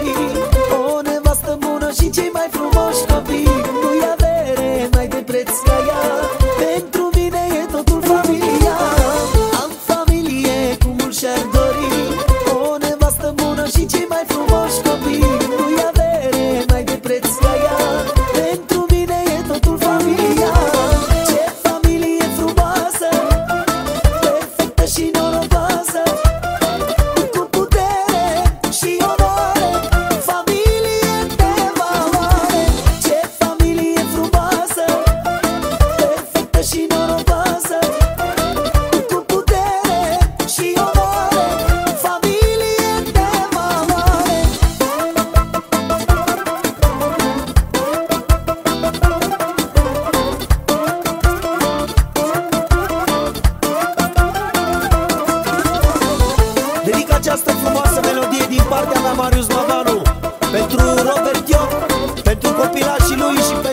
dori o nevastă bună și cei mai frumoși copii. Nu-i avere mai de preț ca ea, pentru mine e totul familia. Am familie cum mult și-ar dori o nevastă bună și cei mai frumoși copii. Nu-i avere mai de preț ca ea, pentru mine e totul familia. Ce familie frumoasă, perfectă și norocoasă, cu putere și onoare, familie de valoare. Ce familie frumoasă, perfectă și norocoasă, cu putere și onoare, familie de valoare. Dedic această frumoasă melodie din partea mea, Marius Mavanu, pentru Robert Ioc, pentru copilașii lui și pentru